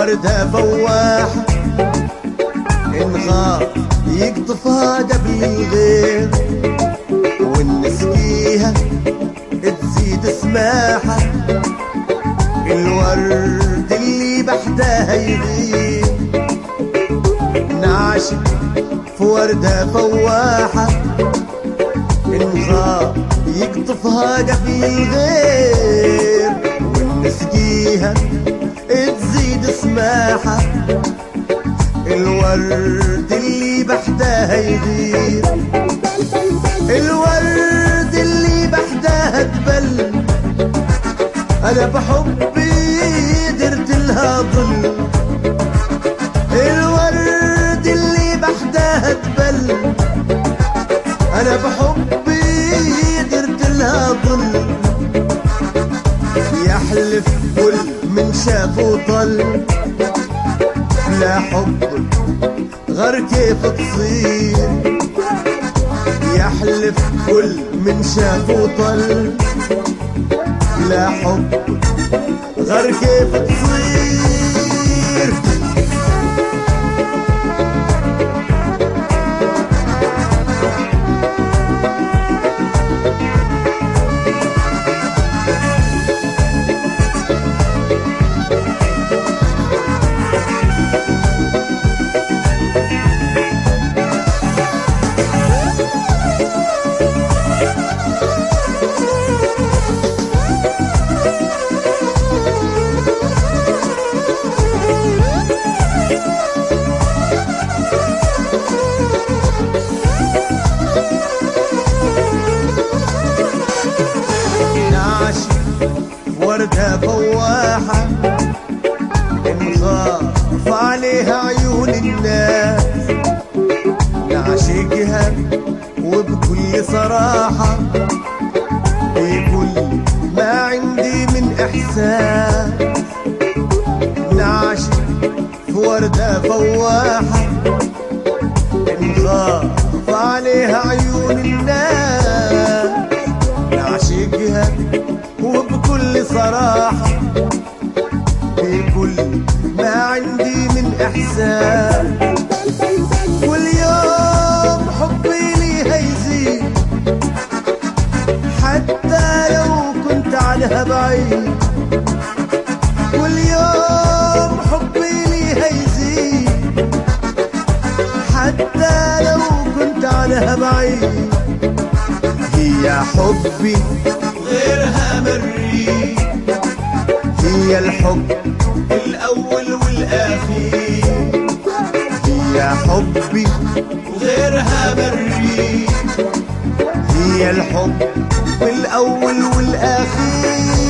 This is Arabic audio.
وردة فواحة انغار يقطفها قبل الغير، ونسقيها تزيد سماحة، الورد اللي بحدها يغير. نعشق في وردة فواحة انغار يقطفها قبل الغير، ونسقيها تزيد سماحة، الورد اللي بحدها يغير. الورد اللي بحدها تبل، انا بحبي درت لها ظل. الورد اللي بحدها تبل، انا بحبي درت لها ظل. يحلف كل من شاف وطل، لا حب غير كيف تصير. يحلف كل من شاف وطل، لا حب غير كيف تصير. وردة فواحة انخاف عليها عيون الناس، نعشقها وبكل صراحة، بكل ما عندي من إحساس. نعشق في وردة فواحة انخاف عليها عيون الناس، نعشقها وبكل صراحة، بكل ما عندي من إحساس. كل يوم حبي ليها يزيد، حتى لو كنت عنها بعيد. كل يوم حبي ليها يزيد، حتى لو كنت عنها بعيد. هي حبي غيرها مري، هي الحب الأول والأخير. هي حبي وغيرها مري، هي الحب الأول والأخير.